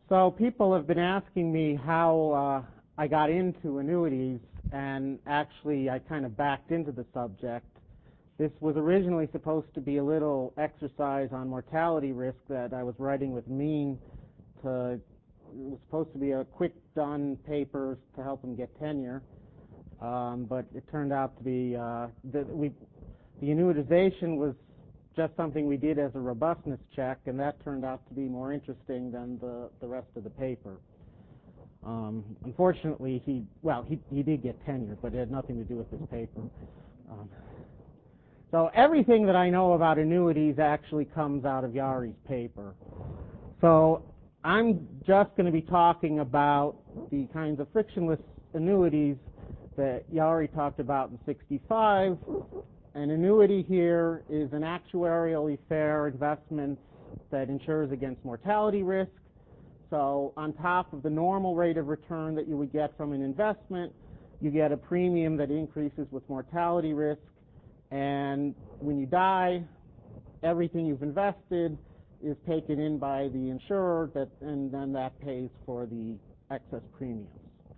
So people have been asking me how I got into annuities, and actually I kind of backed into the subject. This was originally supposed to be a little exercise on mortality risk that I was writing with Mean. It was supposed to be a quick done paper to help him get tenure, but it turned out to be the annuitization was just something we did as a robustness check, and that turned out to be more interesting than the rest of the paper. Unfortunately, he did get tenure, but it had nothing to do with this paper. So everything that I know about annuities actually comes out of Yari's paper. So I'm just going to be talking about the kinds of frictionless annuities that Yari talked about in 65. An annuity here is an actuarially fair investment that insures against mortality risk. So on top of the normal rate of return that you would get from an investment, you get a premium that increases with mortality risk. And when you die, everything you've invested is taken in by the insurer, and then that pays for the excess premiums.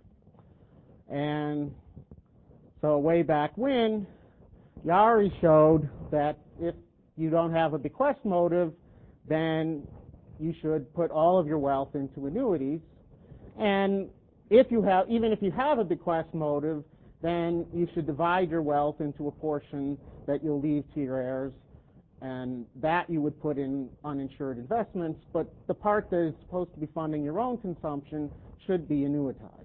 And so way back when, Yari showed that if you don't have a bequest motive, then you should put all of your wealth into annuities. And even if you have a bequest motive, then you should divide your wealth into a portion that you'll leave to your heirs, and that you would put in uninsured investments, but the part that is supposed to be funding your own consumption should be annuitized.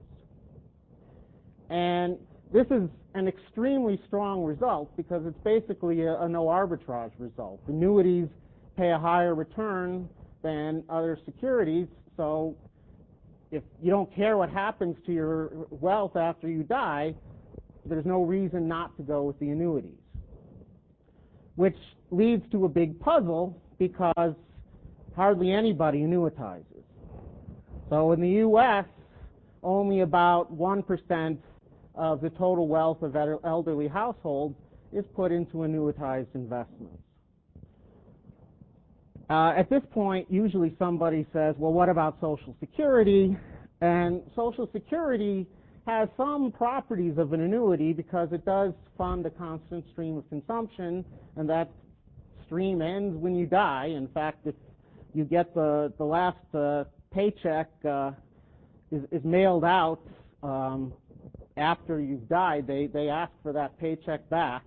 And this is an extremely strong result because it's basically a no arbitrage result. Annuities pay a higher return than other securities, so if you don't care what happens to your wealth after you die, there's no reason not to go with the annuities. Which leads to a big puzzle because hardly anybody annuitizes. So in the U.S., only about 1% of the total wealth of elderly households is put into annuitized investments. At this point, usually somebody says, well, what about Social Security? And Social Security has some properties of an annuity because it does fund a constant stream of consumption, and that stream ends when you die. In fact, if you get the last paycheck is mailed out after you've died, they ask for that paycheck back.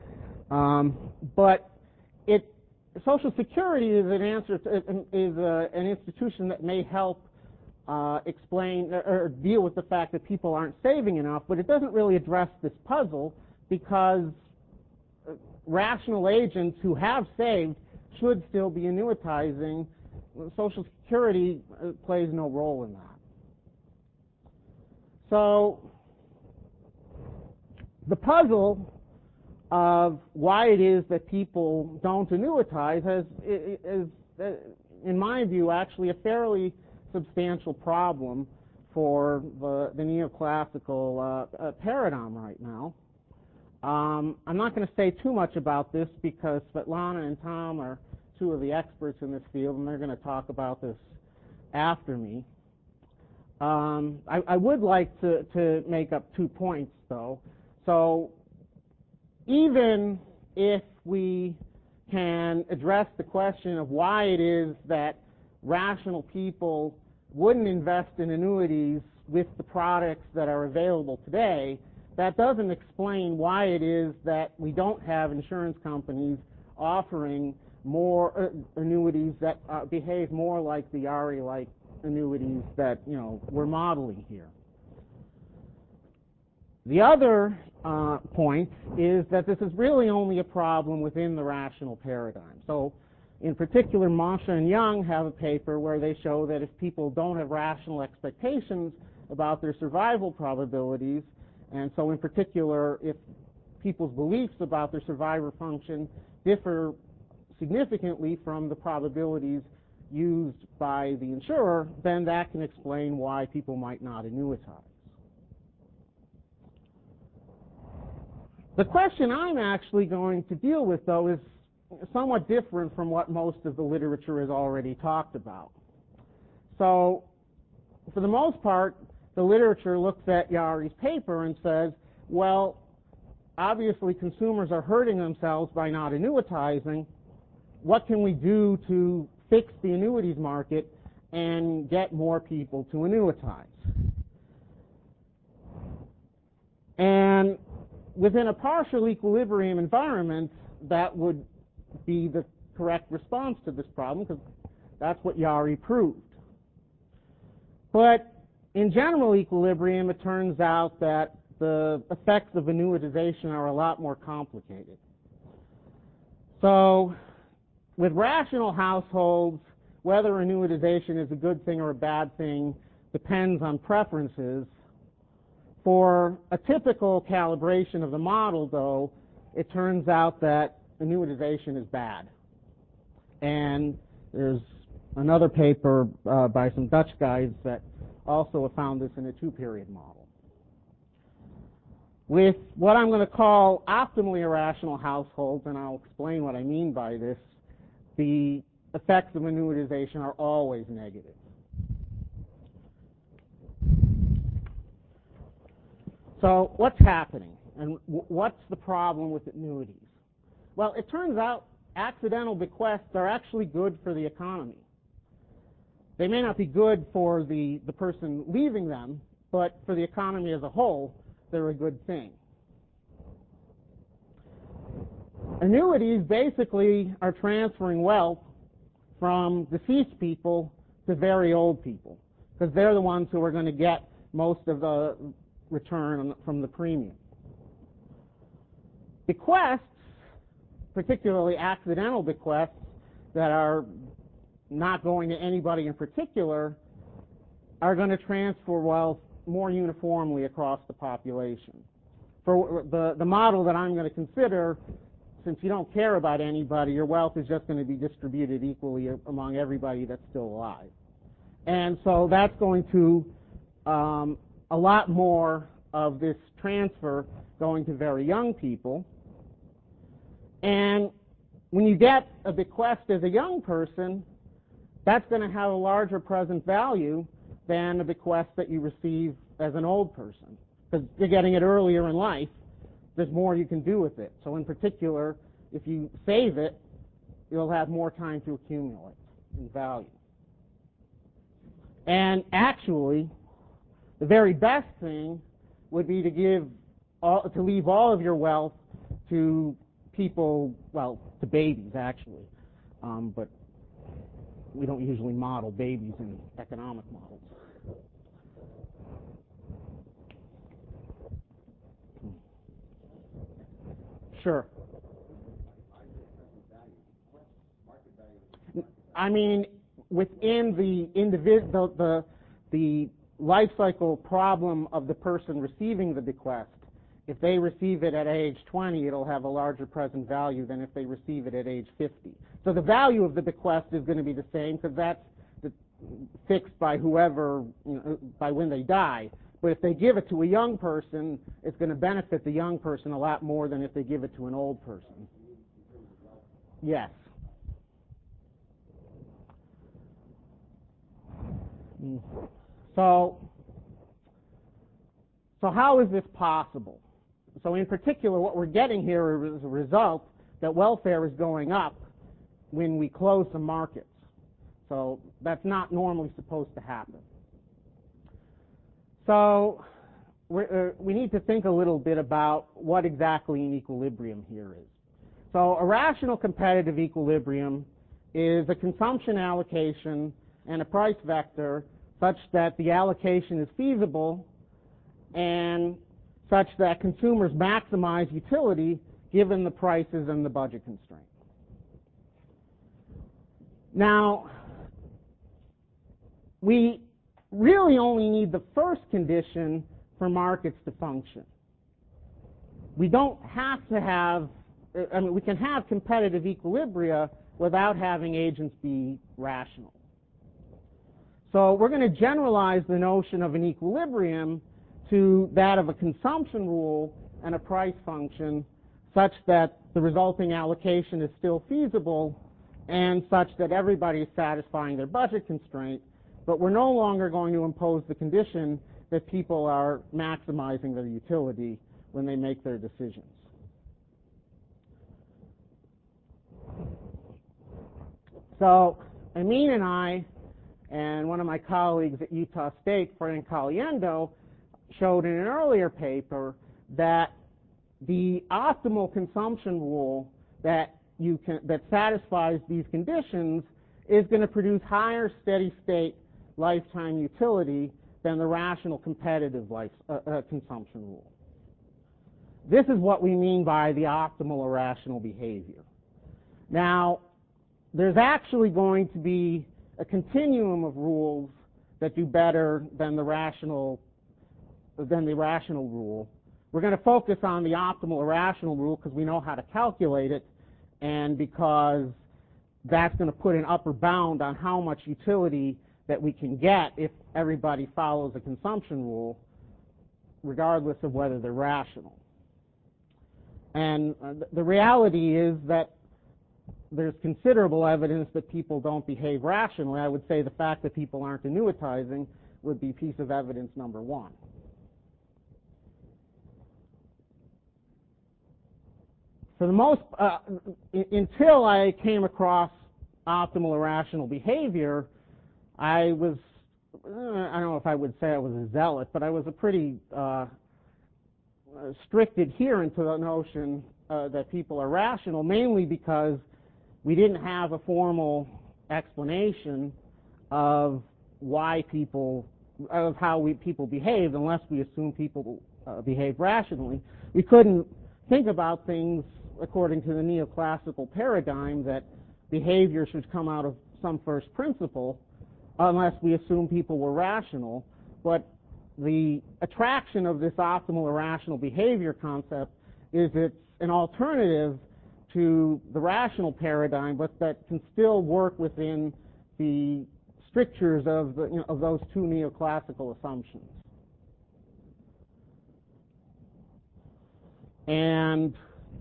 But Social Security is an institution that may help explain or deal with the fact that people aren't saving enough, but it doesn't really address this puzzle because rational agents who have saved should still be annuitizing. Social Security plays no role in that. So the puzzle of why it is that people don't annuitize is, in my view, actually a fairly substantial problem for the neoclassical paradigm right now. I'm not going to say too much about this because Svetlana and Tom are two of the experts in this field, and they're going to talk about this after me. I would like to make up 2 points, though. So even if we can address the question of why it is that rational people wouldn't invest in annuities with the products that are available today, that doesn't explain why it is that we don't have insurance companies offering more annuities that behave more like the Yari-like annuities that we're modeling here. The other point is that this is really only a problem within the rational paradigm. So in particular, Masha and Young have a paper where they show that if people don't have rational expectations about their survival probabilities, and so in particular, if people's beliefs about their survivor function differ significantly from the probabilities used by the insurer, then that can explain why people might not annuitize. The question I'm actually going to deal with, though, is somewhat different from what most of the literature has already talked about. So for the most part, the literature looks at Yarry's paper and says, well, obviously consumers are hurting themselves by not annuitizing. What can we do to fix the annuities market and get more people to annuitize? And within a partial equilibrium environment, that would be the correct response to this problem, because that's what Yarry proved. But in general equilibrium, it turns out that the effects of annuitization are a lot more complicated. So with rational households, whether annuitization is a good thing or a bad thing depends on preferences. For a typical calibration of the model, though, it turns out that annuitization is bad. And there's another paper by some Dutch guys that also have found this in a two-period model. With what I'm going to call optimally irrational households, and I'll explain what I mean by this, the effects of annuitization are always negative. So what's happening, and what's the problem with annuities? Well, it turns out accidental bequests are actually good for the economy. They may not be good for the person leaving them, but for the economy as a whole, they're a good thing. Annuities basically are transferring wealth from deceased people to very old people, because they're the ones who are going to get most of the return from the premium. Bequests, particularly accidental bequests that are not going to anybody in particular, are going to transfer wealth more uniformly across the population. For the model that I'm going to consider, since you don't care about anybody, your wealth is just going to be distributed equally among everybody that's still alive. And so that's going to a lot more of this transfer going to very young people. And when you get a bequest as a young person, that's going to have a larger present value than a bequest that you receive as an old person, because you're getting it earlier in life. There's more you can do with it. So in particular, if you save it, you'll have more time to accumulate in value. And actually, the very best thing would be to leave all of your wealth to people, well, to babies actually, but we don't usually model babies in economic models. Sure. I mean, within the life cycle problem of the person receiving the bequest, if they receive it at age 20, it'll have a larger present value than if they receive it at age 50. So the value of the bequest is going to be the same, because that's fixed by whoever, by when they die. But if they give it to a young person, it's going to benefit the young person a lot more than if they give it to an old person. Yes. So how is this possible? So in particular, what we're getting here is a result that welfare is going up when we close the markets. So that's not normally supposed to happen. So we need to think a little bit about what exactly an equilibrium here is. So a rational competitive equilibrium is a consumption allocation and a price vector such that the allocation is feasible and such that consumers maximize utility given the prices and the budget constraints. Now, we really only need the first condition for markets to function. We don't have to have, we can have competitive equilibria without having agents be rational. So we're going to generalize the notion of an equilibrium to that of a consumption rule and a price function such that the resulting allocation is still feasible and such that everybody is satisfying their budget constraint, but we're no longer going to impose the condition that people are maximizing their utility when they make their decisions. So Amin and I and one of my colleagues at Utah State, Frank Caliendo, showed in an earlier paper that the optimal consumption rule that satisfies these conditions is going to produce higher steady state lifetime utility than the rational competitive consumption rule. This is what we mean by the optimal irrational behavior. Now, there's actually going to be a continuum of rules that do better than the rational rule. We're going to focus on the optimal irrational rule because we know how to calculate it, and because that's going to put an upper bound on how much utility that we can get if everybody follows the consumption rule, regardless of whether they're rational. And the reality is that there's considerable evidence that people don't behave rationally. I would say the fact that people aren't annuitizing would be piece of evidence number one. For the most, until I came across optimal irrational behavior, I was, I don't know if I would say I was a zealot, but I was a pretty strict adherent to the notion that people are rational, mainly because we didn't have a formal explanation of why people, of how people behaved, unless we assume people behave rationally. We couldn't think about things according to the neoclassical paradigm that behavior should come out of some first principle, unless we assume people were rational. But the attraction of this optimal irrational behavior concept is it's an alternative to the rational paradigm, but that can still work within the strictures of of those two neoclassical assumptions. And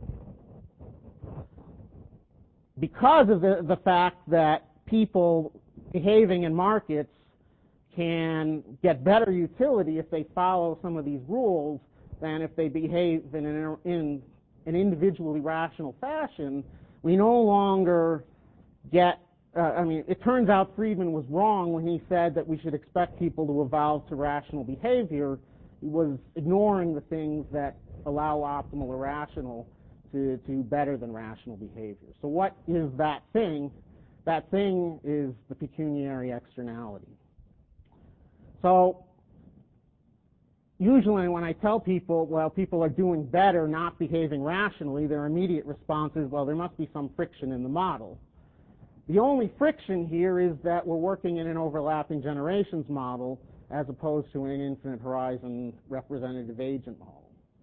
because of the fact that people behaving in markets can get better utility if they follow some of these rules than if they behave in an individually rational fashion, we no longer get, it turns out Friedman was wrong when he said that we should expect people to evolve to rational behavior. He was ignoring the things that allow optimal irrational to better than rational behavior. So what is that thing? That thing is the pecuniary externality. So usually when I tell people, well, people are doing better, not behaving rationally, their immediate response is, well, there must be some friction in the model. The only friction here is that we're working in an overlapping generations model as opposed to an infinite horizon representative agent model.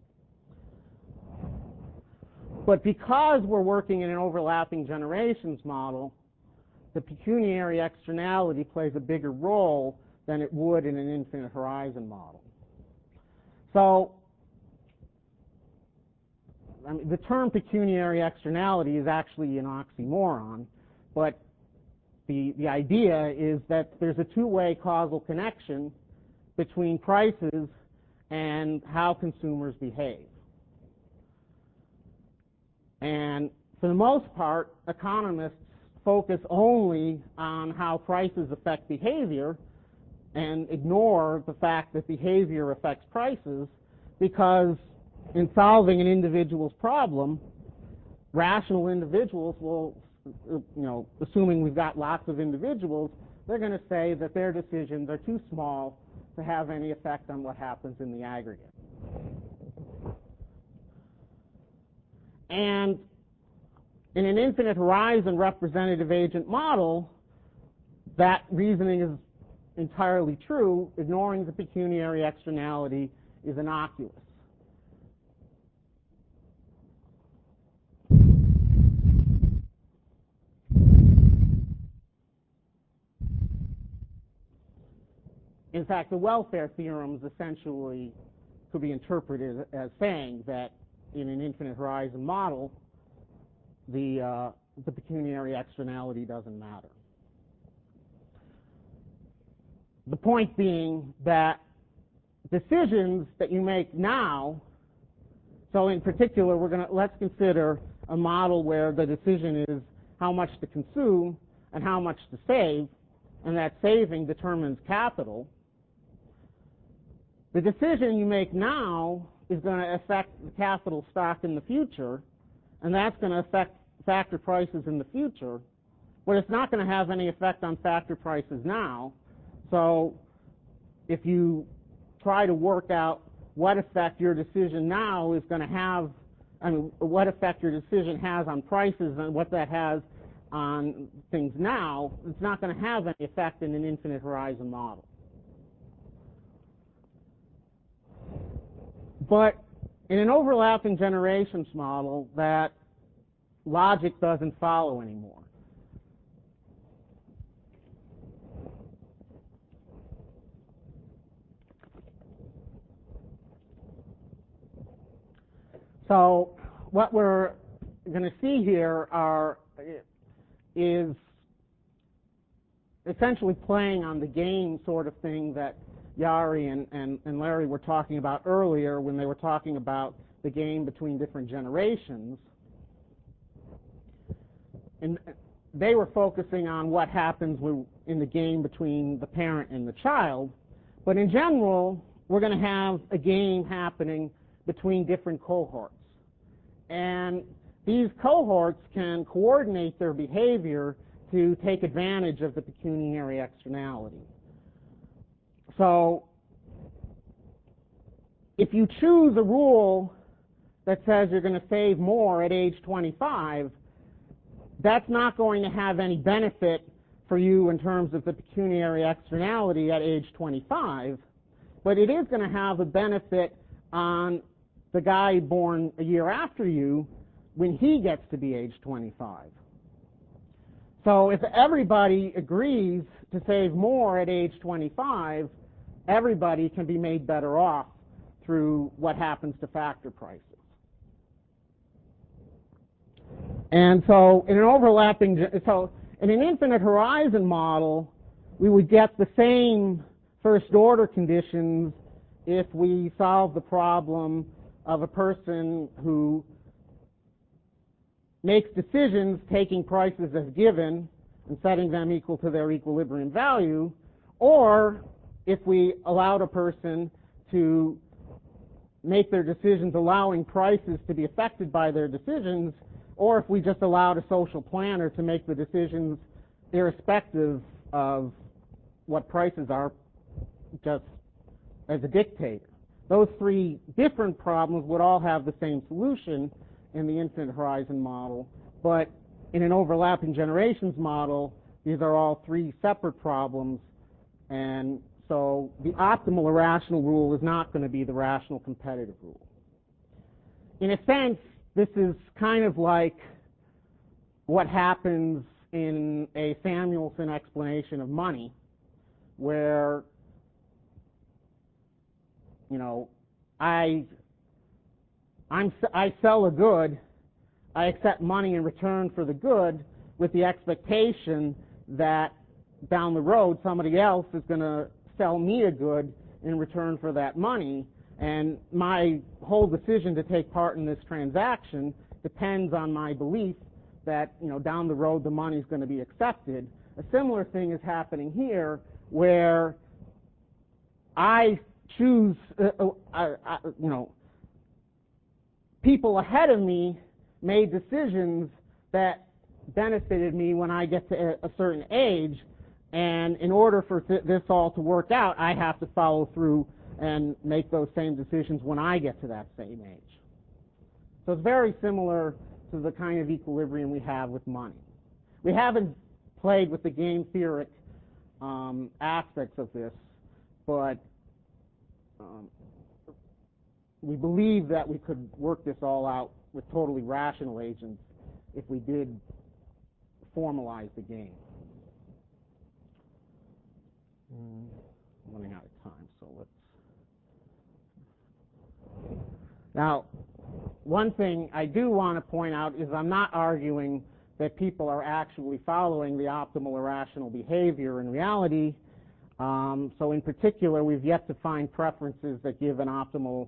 But because we're working in an overlapping generations model, the pecuniary externality plays a bigger role than it would in an infinite horizon model. So, the term pecuniary externality is actually an oxymoron, but the idea is that there's a two-way causal connection between prices and how consumers behave. And for the most part, economists focus only on how prices affect behavior and ignore the fact that behavior affects prices, because in solving an individual's problem, rational individuals will, assuming we've got lots of individuals, they're going to say that their decisions are too small to have any effect on what happens in the aggregate. And in an infinite horizon representative agent model, that reasoning is entirely true. Ignoring the pecuniary externality is innocuous. In fact, the welfare theorems essentially could be interpreted as saying that in an infinite horizon model, the pecuniary externality doesn't matter. The point being that decisions that you make now, so in particular, let's consider a model where the decision is how much to consume and how much to save, and that saving determines capital. The decision you make now is going to affect the capital stock in the future, and that's going to affect factor prices in the future, but it's not going to have any effect on factor prices now. So if you try to work out what effect your decision now is going to have, what effect your decision has on prices and what that has on things now, it's not going to have any effect in an infinite horizon model. But in an overlapping generations model, that logic doesn't follow anymore. So what we're going to see here is essentially playing on the game sort of thing that Jari and Larry were talking about earlier when they were talking about the game between different generations. And they were focusing on what happens in the game between the parent and the child. But in general, we're going to have a game happening between different cohorts. And these cohorts can coordinate their behavior to take advantage of the pecuniary externality. So if you choose a rule that says you're going to save more at age 25, that's not going to have any benefit for you in terms of the pecuniary externality at age 25, but it is going to have a benefit on the guy born a year after you when he gets to be age 25. So if everybody agrees to save more at age 25, everybody can be made better off through what happens to factor prices. And so in an infinite horizon model, we would get the same first order conditions if we solve the problem of a person who makes decisions taking prices as given and setting them equal to their equilibrium value, or if we allowed a person to make their decisions allowing prices to be affected by their decisions, or if we just allowed a social planner to make the decisions irrespective of what prices are, just as a dictator. Those three different problems would all have the same solution in the infinite horizon model, but in an overlapping generations model, these are all three separate problems, and so the optimal irrational rule is not going to be the rational competitive rule. In a sense, this is kind of like what happens in a Samuelson explanation of money, where I sell a good, I accept money in return for the good with the expectation that down the road somebody else is going to sell me a good in return for that money, and my whole decision to take part in this transaction depends on my belief that down the road the money is going to be accepted. A similar thing is happening here, where I choose people ahead of me made decisions that benefited me when I get to a certain age, and in order for this all to work out, I have to follow through and make those same decisions when I get to that same age. So it's very similar to the kind of equilibrium we have with money. We haven't played with the game theoric aspects of this, but we believe that we could work this all out with totally rational agents if we did formalize the game. I'm running out of time, so let's... Now, one thing I do want to point out is I'm not arguing that people are actually following the optimal irrational behavior in reality. So in particular, we've yet to find preferences that give an optimal,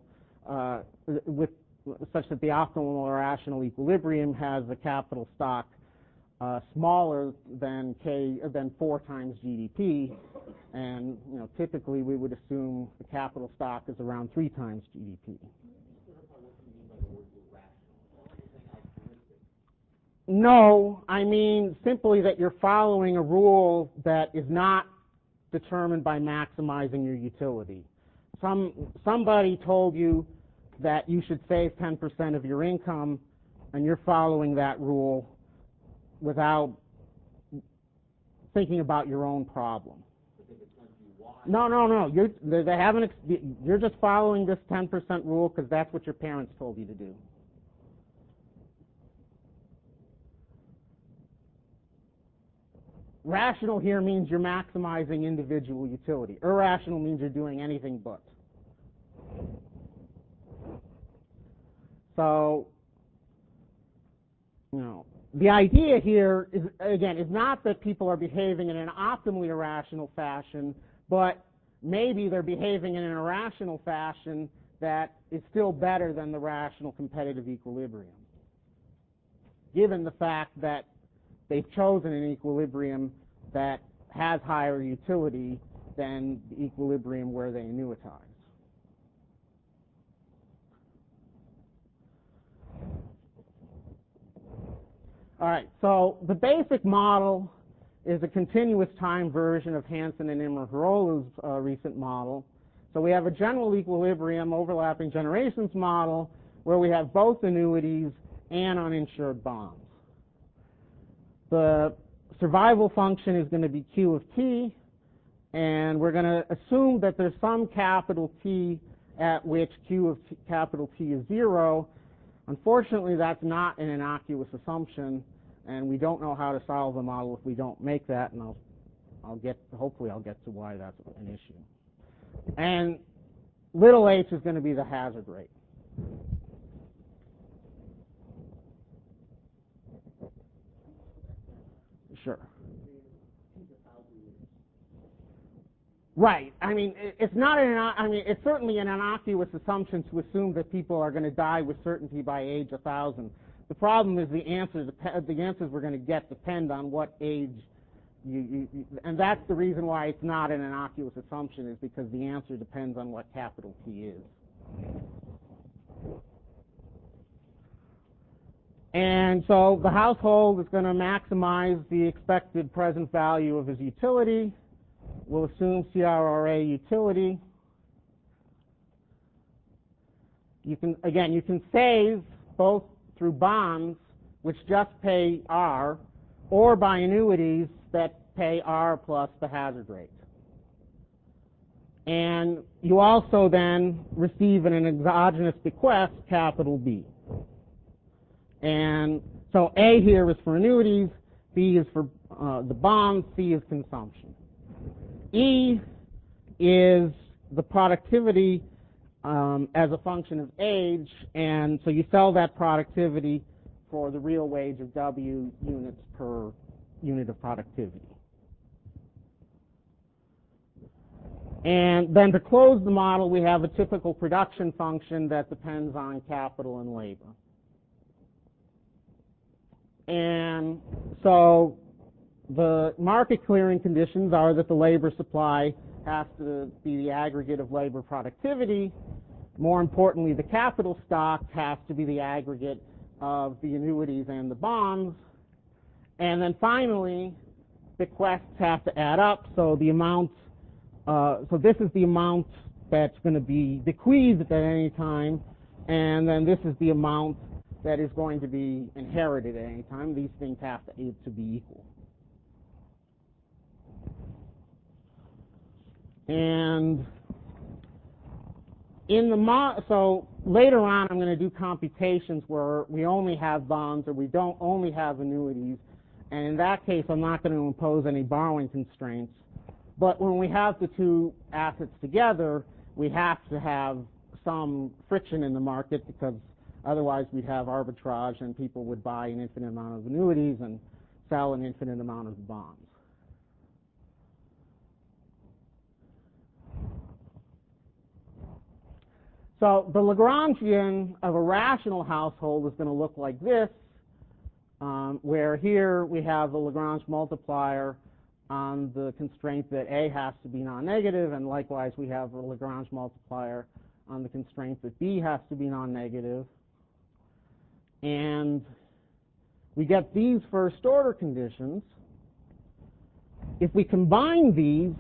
such that the optimal irrational equilibrium has a capital stock smaller than 4 times GDP, and typically we would assume the capital stock is around 3 times GDP. No, I mean simply that you're following a rule that is not determined by maximizing your utility. Somebody told you that you should save 10% of your income, and you're following that rule without thinking about your own problem. No. You're just following this 10% rule because that's what your parents told you to do. Rational here means you're maximizing individual utility. Irrational means you're doing anything but. So, the idea here is not that people are behaving in an optimally irrational fashion, but maybe they're behaving in an irrational fashion that is still better than the rational competitive equilibrium, given the fact that they've chosen an equilibrium that has higher utility than the equilibrium where they annuitize. All right, so the basic model is a continuous time version of Hansen and Immergorolu's recent model. So we have a general equilibrium overlapping generations model where we have both annuities and uninsured bonds. The survival function is going to be Q of t, and we're going to assume that there's some capital T at which Q of capital T is 0. Unfortunately, that's not an innocuous assumption, and we don't know how to solve the model if we don't make that, and hopefully I'll get to why that's an issue. And little h is going to be the hazard rate. Sure. Right. I mean, it's certainly an innocuous assumption to assume that people are going to die with certainty by age 1,000. The problem is the answers we're going to get depend on what age and that's the reason why it's not an innocuous assumption, is because the answer depends on what capital T is. And so the household is going to maximize the expected present value of his utility. We'll assume CRRA utility. You can save both through bonds, which just pay R, or by annuities that pay R plus the hazard rate. And you also then receive an exogenous bequest, capital B. And so A here is for annuities, B is for the bonds, C is consumption. E is the productivity as a function of age, and so you sell that productivity for the real wage of W units per unit of productivity. And then to close the model, we have a typical production function that depends on capital and labor. And so the market clearing conditions are that the labor supply has to be the aggregate of labor productivity. More importantly, the capital stock has to be the aggregate of the annuities and the bonds. And then finally, bequests have to add up. So the amount, so this is the amount that's going to be bequeathed at any time, and then this is the amount that is going to be inherited at any time. These things have to be equal. And so later on I'm going to do computations where we only have bonds or we don't only have annuities, and in that case I'm not going to impose any borrowing constraints. But when we have the two assets together, we have to have some friction in the market, because otherwise we'd have arbitrage and people would buy an infinite amount of annuities and sell an infinite amount of bonds. So the Lagrangian of a rational household is going to look like this, where here we have the Lagrange multiplier on the constraint that A has to be non-negative, and likewise we have a Lagrange multiplier on the constraint that B has to be non-negative. And we get these first order conditions. If we combine these,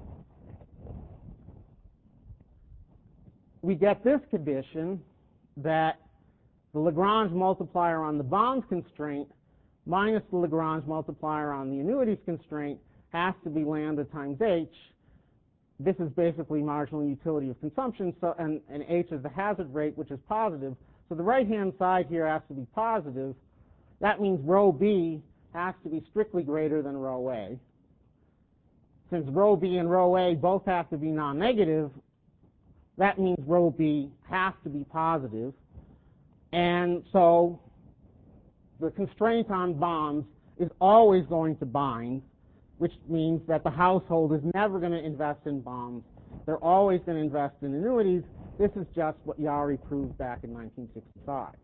we get this condition that the Lagrange multiplier on the bonds constraint minus the Lagrange multiplier on the annuities constraint has to be lambda times H. This is basically marginal utility of consumption, so and H is the hazard rate, which is positive. So the right-hand side here has to be positive. That means rho B has to be strictly greater than rho A. Since rho B and rho A both have to be non-negative, that means rho B has to be positive. And so the constraint on bonds is always going to bind, which means that the household is never going to invest in bonds. They're always going to invest in annuities. This is just what Yarry proved back in 1965.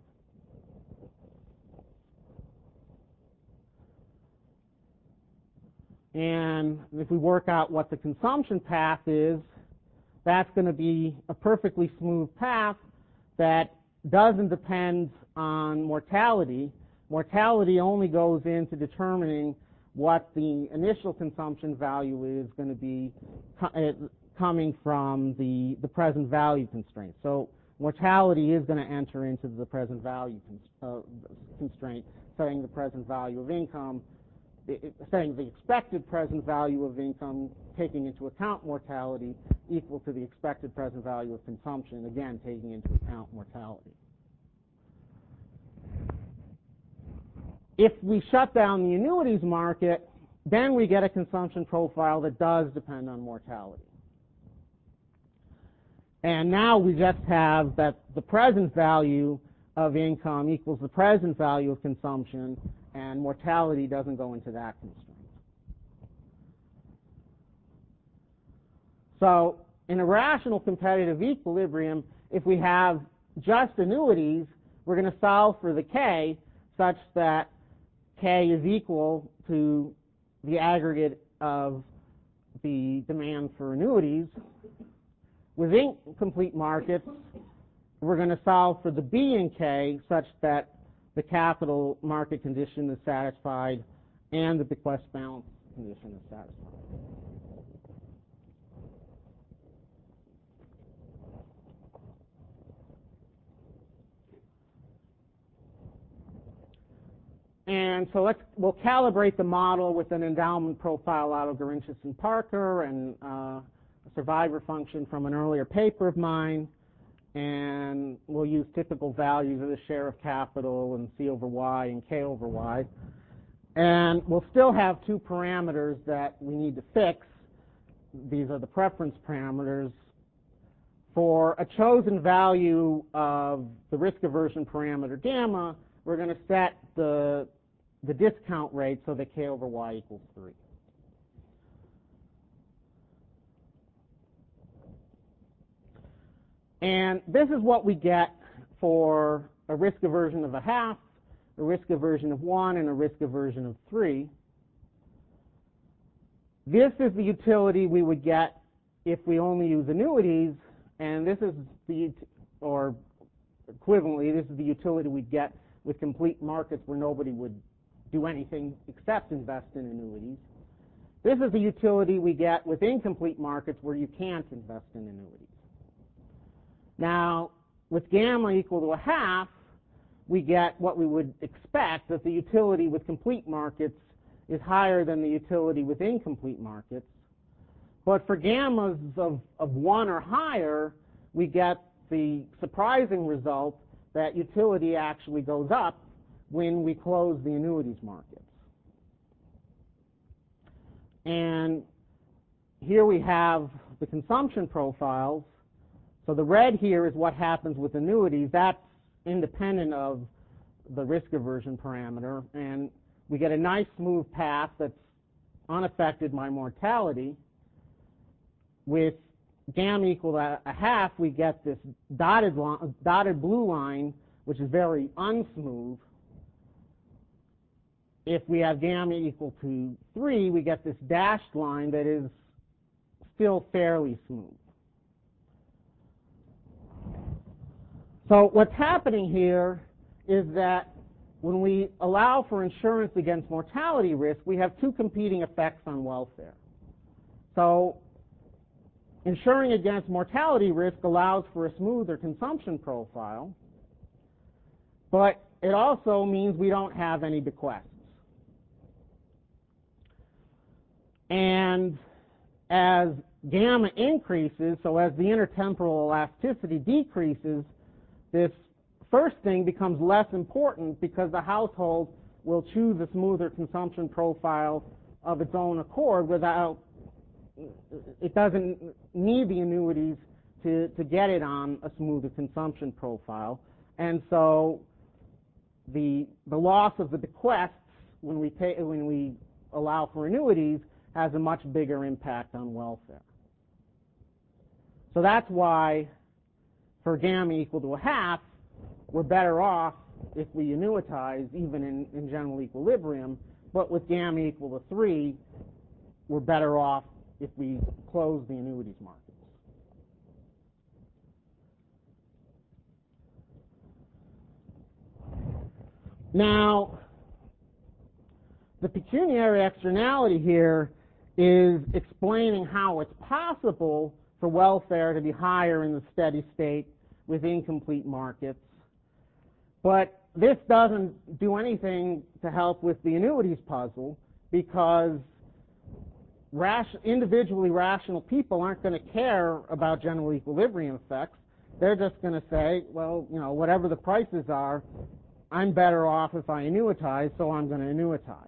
And if we work out what the consumption path is, that's going to be a perfectly smooth path that doesn't depend on mortality. Mortality only goes into determining what the initial consumption value is going to be coming from the present value constraint. So mortality is going to enter into the present value constraint, setting the present value of income, setting the expected present value of income, taking into account mortality, equal to the expected present value of consumption, again taking into account mortality. If we shut down the annuities market, then we get a consumption profile that does depend on mortality. And now we just have that the present value of income equals the present value of consumption, and mortality doesn't go into that constraint. So in a rational competitive equilibrium, if we have just annuities, we're going to solve for the K such that K is equal to the aggregate of the demand for annuities. Within complete markets, we're going to solve for the B in K such that the capital market condition is satisfied and the bequest balance condition is satisfied. And so we'll calibrate the model with an endowment profile out of Gerinchis and Parker and a survivor function from an earlier paper of mine. And we'll use typical values of the share of capital and C over Y and K over Y. And we'll still have two parameters that we need to fix. These are the preference parameters. For a chosen value of the risk aversion parameter gamma, we're going to set the discount rate so that K over Y equals 3. And this is what we get for a risk aversion of 1/2, a risk aversion of 1, and a risk aversion of 3. This is the utility we would get if we only use annuities, and this is or equivalently, this is the utility we'd get with complete markets where nobody would do anything except invest in annuities. This is the utility we get with incomplete markets where you can't invest in annuities. Now, with gamma equal to 1/2, we get what we would expect, that the utility with complete markets is higher than the utility with incomplete markets. But for gammas of 1 or higher, we get the surprising result that utility actually goes up when we close the annuities markets. And here we have the consumption profiles. So the red here is what happens with annuities. That's independent of the risk aversion parameter. And we get a nice smooth path that's unaffected by mortality with gamma equal to a half, we get this dotted blue line, which is very unsmooth. If we have gamma equal to 3, we get this dashed line that is still fairly smooth. So what's happening here is that when we allow for insurance against mortality risk, we have two competing effects on welfare. So insuring against mortality risk allows for a smoother consumption profile, but it also means we don't have any bequests. And as gamma increases, so as the intertemporal elasticity decreases, this first thing becomes less important because the household will choose a smoother consumption profile of its own accord without, it doesn't need the annuities to get it on a smoother consumption profile. And so the loss of the bequests when we allow for annuities has a much bigger impact on welfare. So that's why for gamma equal to a half, we're better off if we annuitize even in general equilibrium, but with gamma equal to 3, we're better off if we close the annuities markets. Now, the pecuniary externality here is explaining how it's possible for welfare to be higher in the steady state with incomplete markets. But this doesn't do anything to help with the annuities puzzle because individually rational people aren't going to care about general equilibrium effects. They're just going to say, well, whatever the prices are, I'm better off if I annuitize, so I'm going to annuitize.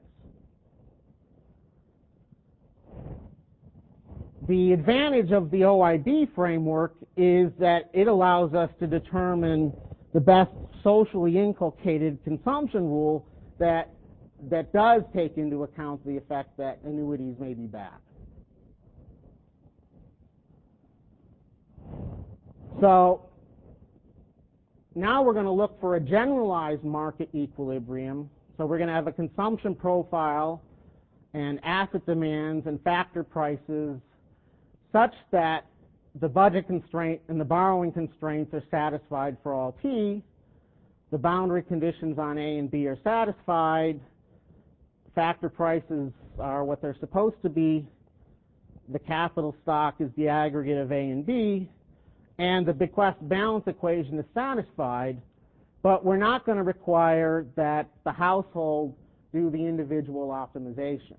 The advantage of the OIB framework is that it allows us to determine the best socially inculcated consumption rule that does take into account the effect that annuities may be bad. So now we're going to look for a generalized market equilibrium. So we're going to have a consumption profile and asset demands and factor prices such that the budget constraint and the borrowing constraints are satisfied for all T, the boundary conditions on A and B are satisfied, factor prices are what they're supposed to be, the capital stock is the aggregate of A and B, and the bequest balance equation is satisfied, but we're not going to require that the household do the individual optimization.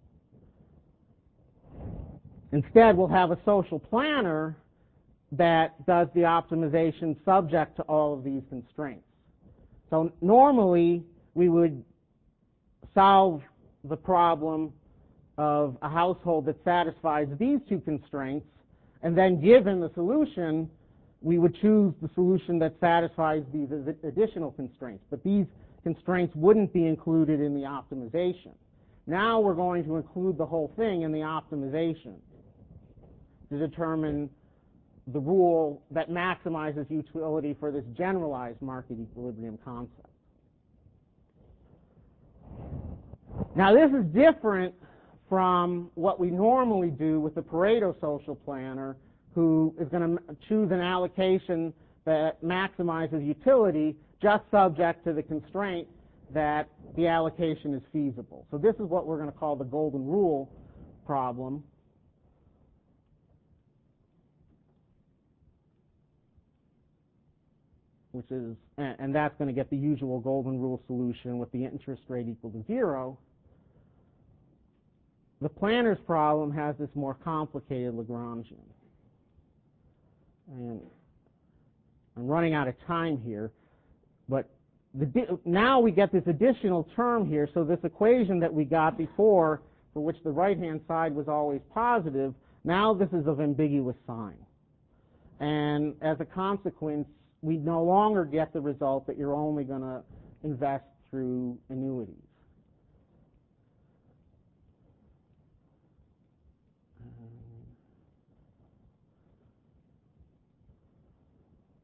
Instead, we'll have a social planner that does the optimization subject to all of these constraints. So normally, we would solve the problem of a household that satisfies these two constraints, and then given the solution, we would choose the solution that satisfies these additional constraints. But these constraints wouldn't be included in the optimization. Now we're going to include the whole thing in the optimization to determine the rule that maximizes utility for this generalized market equilibrium concept. Now this is different from what we normally do with the Pareto social planner, who is going to choose an allocation that maximizes utility just subject to the constraint that the allocation is feasible. So this is what we're going to call the golden rule problem. Which is, and that's going to get the usual golden rule solution with the interest rate equal to 0. The planner's problem has this more complicated Lagrangian. And I'm running out of time here, but now we get this additional term here, so this equation that we got before, for which the right-hand side was always positive, now this is of ambiguous sign. And as a consequence, we no longer get the result that you're only going to invest through annuities.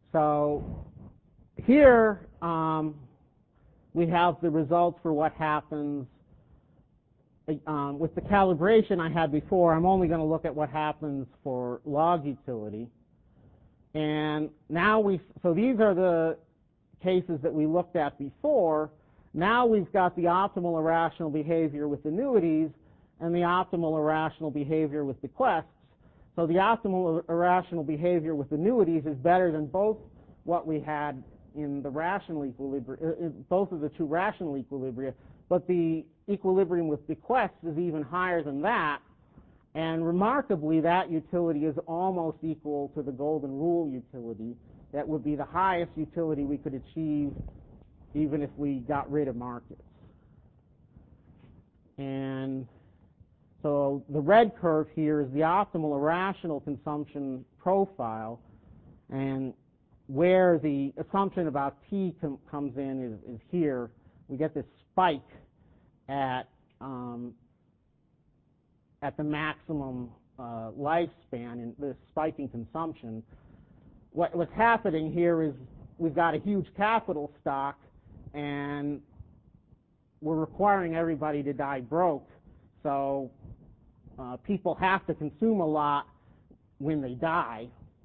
So here we have the results for what happens with the calibration I had before. I'm only going to look at what happens for log utility. And now so these are the cases that we looked at before. Now we've got the optimal irrational behavior with annuities and the optimal irrational behavior with bequests. So the optimal irrational behavior with annuities is better than both what we had in the rational equilibria, both of the two rational equilibria, but the equilibrium with bequests is even higher than that. And remarkably, that utility is almost equal to the golden rule utility. That would be the highest utility we could achieve even if we got rid of markets. And so the red curve here is the optimal irrational consumption profile, and where the assumption about T comes in is here. We get this spike at the maximum lifespan in this spiking consumption. What's happening here is we've got a huge capital stock, and we're requiring everybody to die broke. So people have to consume a lot when they die.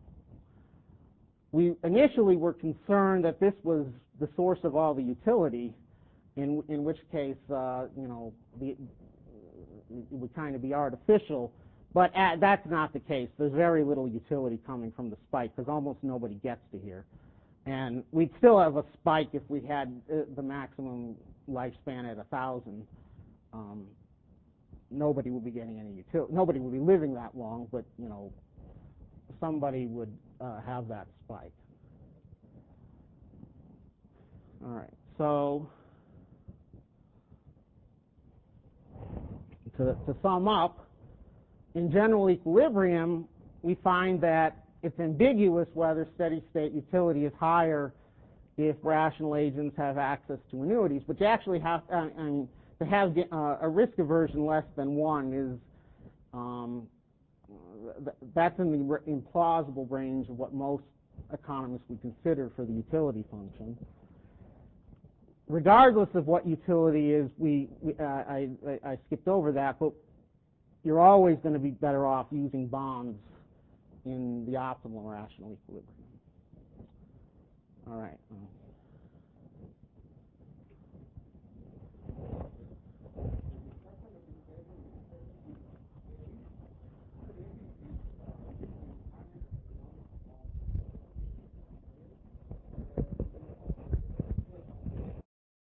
We initially were concerned that this was the source of all the utility, in which case, it would kind of be artificial. But that's not the case. There's very little utility coming from the spike because almost nobody gets to here. And we'd still have a spike if we had the maximum lifespan at 1,000. Nobody would be getting any utility. Nobody would be living that long, but somebody would have that spike. All right. So to sum up, in general equilibrium, we find that it's ambiguous whether steady-state utility is higher if rational agents have access to annuities, but you actually have to have a risk aversion less than 1 is that's in the implausible range of what most economists would consider for the utility function. Regardless of what utility is, I skipped over that, but you're always going to be better off using bonds in the optimal rational equilibrium. All right.